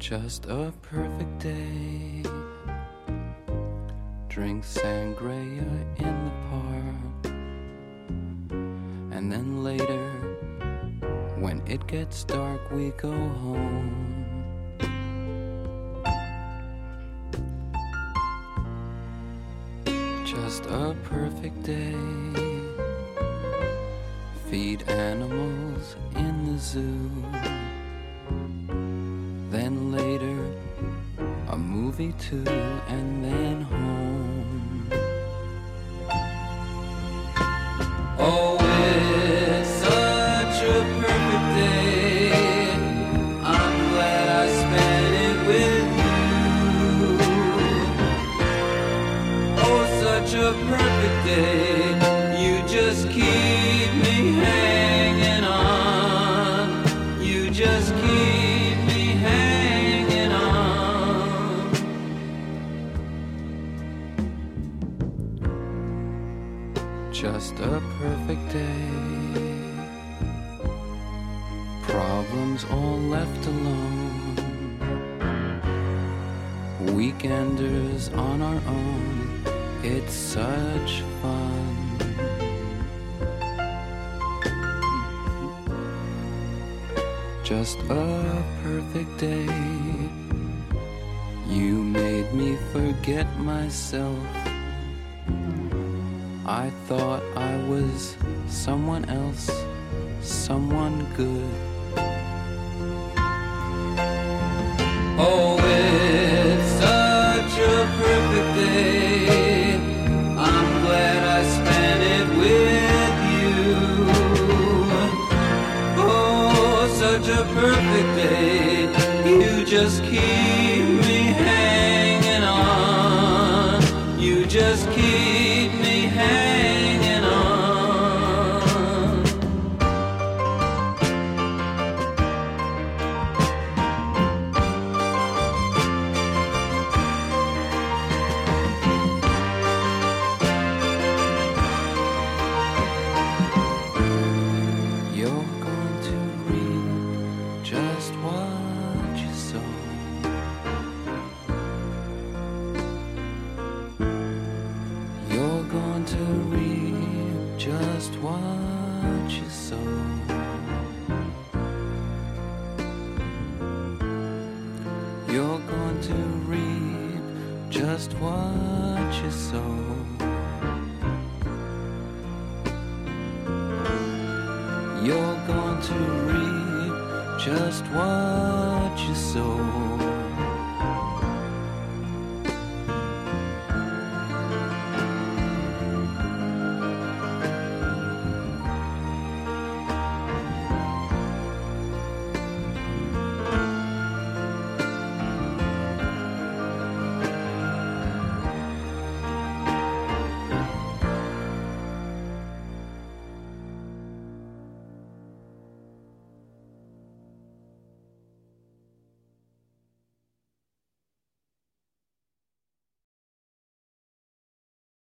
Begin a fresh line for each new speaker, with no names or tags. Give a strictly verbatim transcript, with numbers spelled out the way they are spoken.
Just a perfect day. Drink sangria in the park. And then later, when it gets dark, we go home. Just a perfect day. Feed animals in the zoo. Then later, a movie too, and then home. Oh, it's such a perfect day. I'm glad I spent it with you. Oh, such a perfect day. You just keep me hanging on. You just keep me hanging on. Just a perfect day. Problems all left alone. Weekenders on our own. It's such fun. Just a perfect day. You made me forget myself. I thought I was someone else, someone good. Oh, it's such a perfect day. I'm glad I spent it with you. Oh, such a perfect day. You just keep me hanging on. You just keep me hanging on. You're going to reap just what you sow. You're going to reap just what you sow. You're going to reap just what you sow. You're going to reap just what you sow.